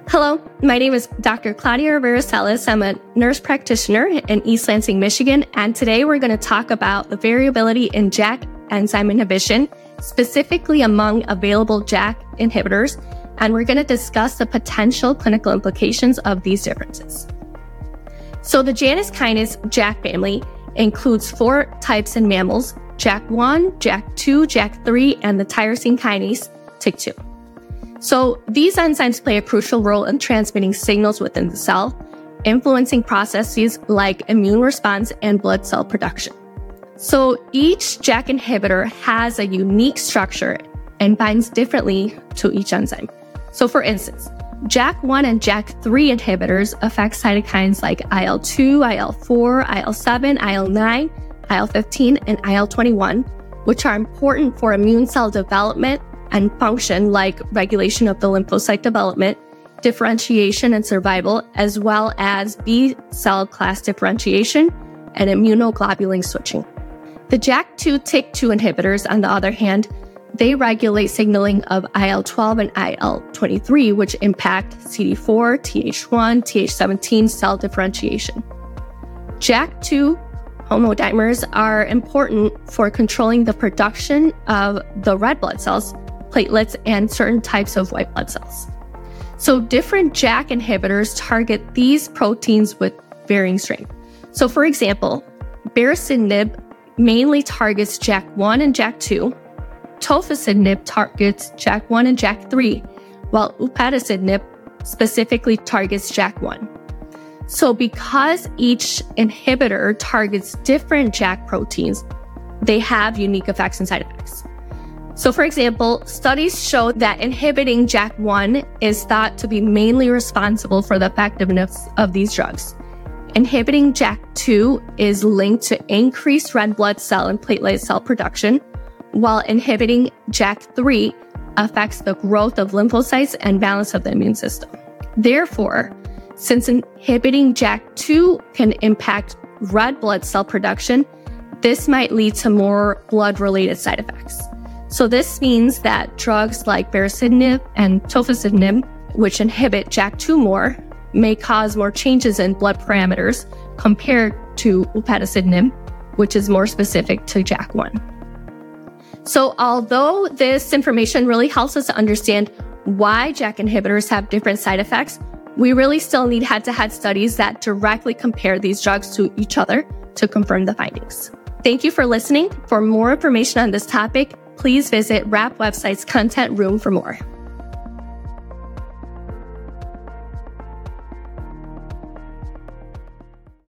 Hello, my name is Dr. Claudia Rivera-Salas. I'm a nurse practitioner in East Lansing, Michigan, and today we're going to talk about the variability in JAK enzyme inhibition, specifically among available JAK inhibitors, and we're going to discuss the potential clinical implications of these differences. So the Janus kinase JAK family includes 4 types in mammals: JAK1, JAK2, JAK3, and the tyrosine kinase TYK2. So these enzymes play a crucial role in transmitting signals within the cell, influencing processes like immune response and blood cell production. So each JAK inhibitor has a unique structure and binds differently to each enzyme. So for instance, JAK1 and JAK3 inhibitors affect cytokines like IL-2, IL-4, IL-7, IL-9, IL-15, and IL-21, which are important for immune cell development and function, like regulation of the lymphocyte development, differentiation and survival, as well as B cell class differentiation and immunoglobulin switching. The JAK2 TYK2 inhibitors, on the other hand, they regulate signaling of IL-12 and IL-23, which impact CD4, Th1, Th17 cell differentiation. JAK2 homodimers are important for controlling the production of the red blood cells, platelets, and certain types of white blood cells. So different JAK inhibitors target these proteins with varying strength. So for example, baricitinib mainly targets JAK1 and JAK2, tofacitinib targets JAK1 and JAK3, while upadacitinib specifically targets JAK1. So because each inhibitor targets different JAK proteins, they have unique effects and side effects. So for example, studies show that inhibiting JAK1 is thought to be mainly responsible for the effectiveness of these drugs. Inhibiting JAK2 is linked to increased red blood cell and platelet cell production, while inhibiting JAK3 affects the growth of lymphocytes and balance of the immune system. Therefore, since inhibiting JAK2 can impact red blood cell production, this might lead to more blood-related side effects. So this means that drugs like baricitinib and tofacitinib, which inhibit JAK2 more, may cause more changes in blood parameters compared to upadacitinib, which is more specific to JAK1. So although this information really helps us to understand why JAK inhibitors have different side effects, we really still need head-to-head studies that directly compare these drugs to each other to confirm the findings. Thank you for listening. For more information on this topic, please visit RAP website's content room for more.